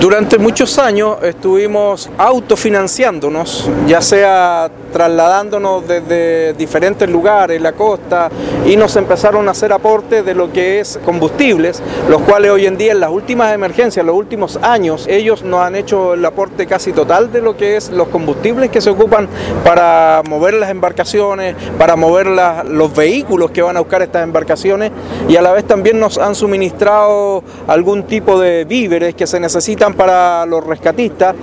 Durante muchos años estuvimos autofinanciándonos, ya sea trasladándonos desde diferentes lugares, la costa, y nos empezaron a hacer aportes de lo que es combustibles, los cuales hoy en día en las últimas emergencias, los últimos años, ellos nos han hecho el aporte casi total de lo que es los combustibles que se ocupan para mover las embarcaciones, para mover los vehículos que van a buscar estas embarcaciones, y a la vez también nos han suministrado algún tipo de víveres que se necesitan para los rescatistas.